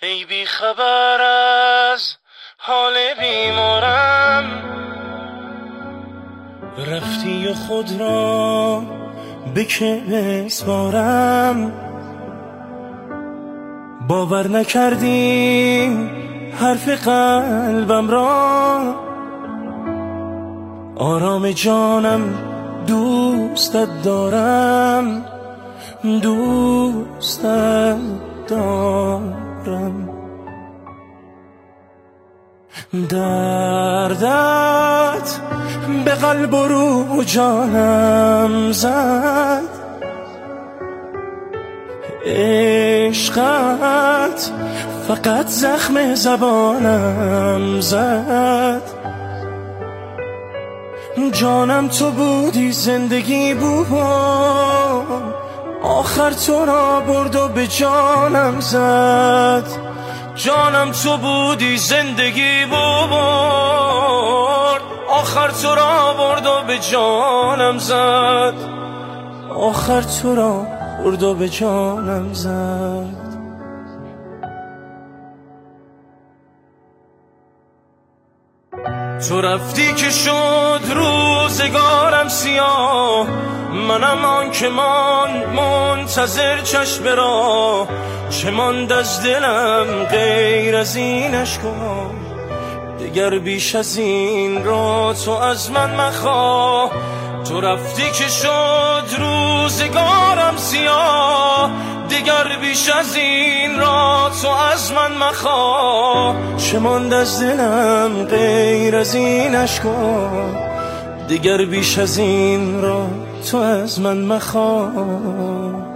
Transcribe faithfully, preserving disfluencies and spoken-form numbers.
ای بی خبر از حال بیمارم، رفتی و خود را به که بسپارم. باور نکردی حرف قلبم را، آرام جانم دوستت دارم، دوستت دارم. دردت به قلب و روح جانم زد، عشقت فقط زخم زبانم زد. جانم تو بودی، زندگی بود، آخر تو را برد و به جانم زد. جانم تو بودی، زندگی بود، آخر تو را برد و به جانم زد. آخر تو را برد و به جانم زد. تو رفتی که شد روزگارم سیاه، منم آن که ماند منتظر چشم را. چه ماند از دلم غیر از این اشکا، دیگر بیش از این را تو از من مخواه. تو رفتی که شد روزگارم سیاه، دیگر بیش از این را تو از من مخواه. چه ماند از دلم غیر از این اشکا، دیگر بیش از این را تو از من مخواه.